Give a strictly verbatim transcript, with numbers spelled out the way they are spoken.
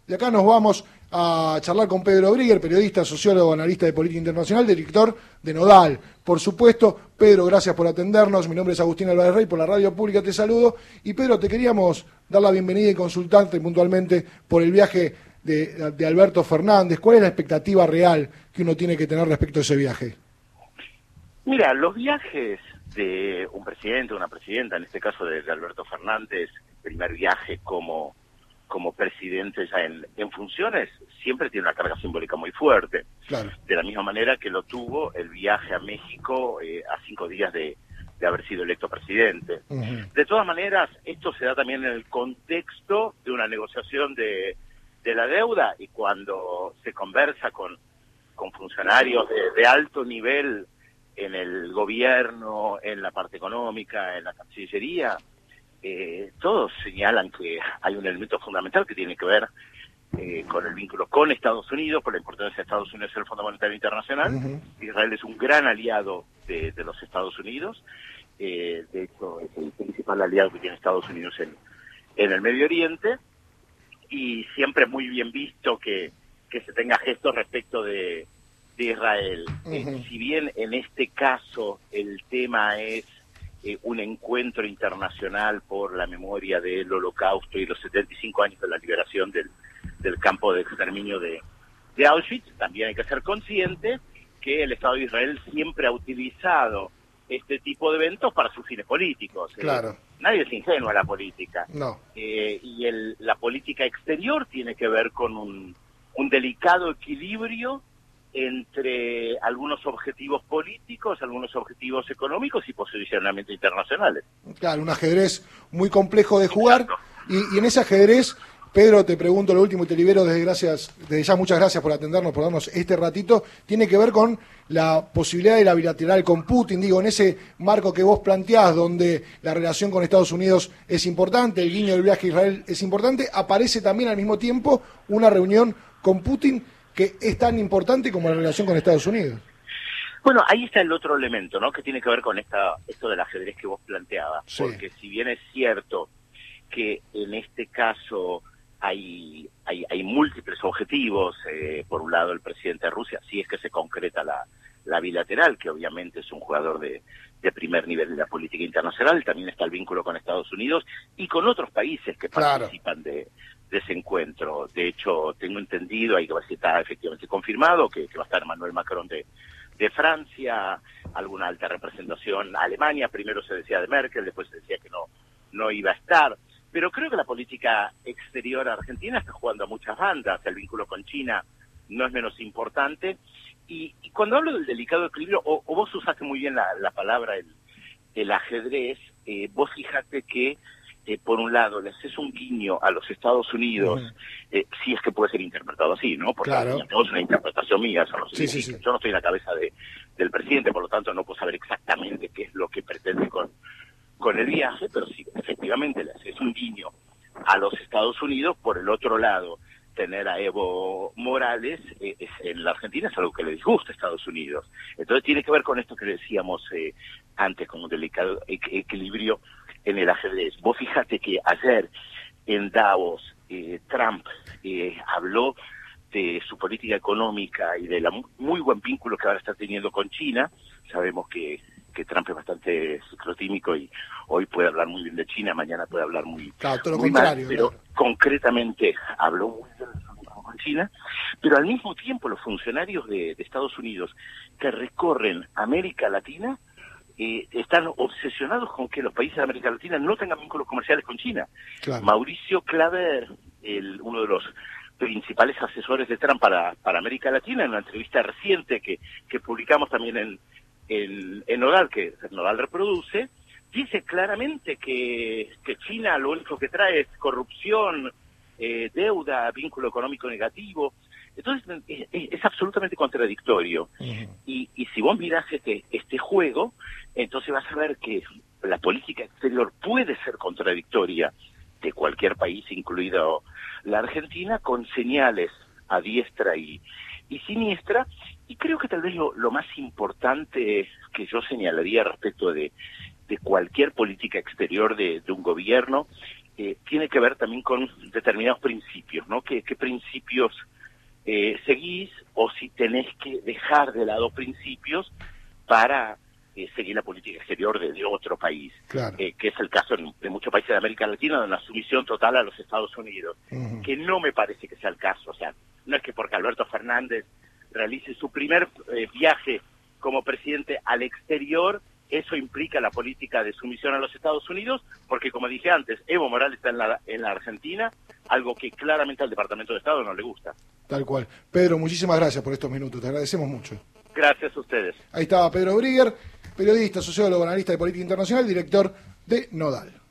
De acá nos vamos a charlar con Pedro Brigger, periodista, sociólogo, analista de política internacional, director de Nodal. Por supuesto, Pedro, gracias por atendernos. Mi nombre es Agustín Álvarez Rey, por la Radio Pública te saludo. Y Pedro, te queríamos dar la bienvenida y consultarte puntualmente por el viaje de, de Alberto Fernández. ¿Cuál es la expectativa real que uno tiene que tener respecto a ese viaje? Mira, los viajes de un presidente, una presidenta, en este caso de, de Alberto Fernández, el primer viaje como... como presidente ya en, en funciones, siempre tiene una carga simbólica muy fuerte. Claro. De la misma manera que lo tuvo el viaje a México eh, a cinco días de, de haber sido electo presidente. Uh-huh. De todas maneras, esto se da también en el contexto de una negociación de, de la deuda, y cuando se conversa con, con funcionarios de, de alto nivel en el gobierno, en la parte económica, en la Cancillería, Eh, todos señalan que hay un elemento fundamental que tiene que ver eh, con el vínculo con Estados Unidos, por la importancia de Estados Unidos en el Fondo Monetario Internacional. Uh-huh. Israel es un gran aliado de, de los Estados Unidos, eh, de hecho es el principal aliado que tiene Estados Unidos en, en el Medio Oriente, y siempre muy bien visto que, que se tenga gestos respecto de, de Israel. Uh-huh. Eh, si bien en este caso el tema es Eh, un encuentro internacional por la memoria del Holocausto y los setenta y cinco años de la liberación del, del campo de exterminio de, de Auschwitz, también hay que ser consciente que el Estado de Israel siempre ha utilizado este tipo de eventos para sus fines políticos. Claro. Eh, nadie es ingenuo a la política. No. Eh, y el, la política exterior tiene que ver con un, un delicado equilibrio entre algunos objetivos políticos, algunos objetivos económicos y posicionamientos internacionales. Claro, un ajedrez muy complejo de jugar. Y, y en ese ajedrez, Pedro, te pregunto lo último y te libero desde gracias, desde ya muchas gracias por atendernos, por darnos este ratito. Tiene que ver con la posibilidad de la bilateral con Putin, digo, en ese marco que vos planteás, donde la relación con Estados Unidos es importante, el guiño del viaje a Israel es importante, aparece también al mismo tiempo una reunión con Putin que es tan importante como la relación con Estados Unidos. Bueno, ahí está el otro elemento, ¿no?, que tiene que ver con esta esto del ajedrez que vos planteabas. Sí. Porque si bien es cierto que en este caso hay hay, hay múltiples objetivos, eh, por un lado el presidente de Rusia, si es que se concreta la, la bilateral, que obviamente es un jugador de, de primer nivel de la política internacional, también está el vínculo con Estados Unidos y con otros países que claro. participan de de ese encuentro. De hecho, tengo entendido, ahí que está efectivamente confirmado, que, que va a estar Emmanuel Macron de, de Francia, alguna alta representación Alemania, primero se decía de Merkel, después se decía que no, no iba a estar. Pero creo que la política exterior argentina está jugando a muchas bandas, el vínculo con China no es menos importante, y, y cuando hablo del delicado equilibrio, o, o vos usaste muy bien la, la palabra, el, el ajedrez, eh, vos fijate que Eh, por un lado, le haces un guiño a los Estados Unidos, uh-huh. eh, si es que puede ser interpretado así, ¿no? Porque claro. es una interpretación mía, eso no sí, sí, sí. Yo no estoy en la cabeza de, del presidente, por lo tanto no puedo saber exactamente qué es lo que pretende con, con el viaje, pero sí, efectivamente le haces un guiño a los Estados Unidos. Por el otro lado, tener a Evo Morales eh, es, en la Argentina es algo que le disgusta a Estados Unidos. Entonces tiene que ver con esto que decíamos eh, antes, con un delicado e- equilibrio en el ajedrez. Vos fíjate que ayer en Davos eh, Trump eh, habló de su política económica y de la muy buen vínculo que ahora está teniendo con China. Sabemos que, que Trump es bastante ciclotímico y hoy puede hablar muy bien de China, mañana puede hablar muy, claro, todo lo muy contrario, mal, pero claro. concretamente habló muy bien de su vínculo con China, pero al mismo tiempo los funcionarios de, de Estados Unidos que recorren América Latina Eh, están obsesionados con que los países de América Latina no tengan vínculos comerciales con China. Claro. Mauricio Claver, el, uno de los principales asesores de Trump para, para América Latina, en una entrevista reciente que, que publicamos también en, en, en Nodal, que Nodal reproduce, dice claramente que, que China lo único que trae es corrupción, eh, deuda, vínculo económico negativo. Entonces es, es absolutamente contradictorio. Uh-huh. Y, y si vos mirás este, este juego, entonces vas a ver que la política exterior puede ser contradictoria de cualquier país, incluido la Argentina, con señales a diestra y, y siniestra. Y creo que tal vez lo, lo más importante que yo señalaría respecto de, de cualquier política exterior de, de un gobierno eh, tiene que ver también con determinados principios, ¿no? ¿Qué, qué principios eh, seguís o si tenés que dejar de lado principios para eh, seguir la política exterior de, de otro país? Claro. Eh, que es el caso en, de muchos países de América Latina, de una sumisión total a los Estados Unidos, uh-huh. que no me parece que sea el caso. O sea, no es que porque Alberto Fernández realice su primer eh, viaje como presidente al exterior, eso implica la política de sumisión a los Estados Unidos, porque como dije antes, Evo Morales está en la, en la Argentina, algo que claramente al Departamento de Estado no le gusta. Tal cual. Pedro, muchísimas gracias por estos minutos, te agradecemos mucho. Gracias a ustedes. Ahí estaba Pedro Brigger, periodista, sociólogo, analista de política internacional, director de Nodal.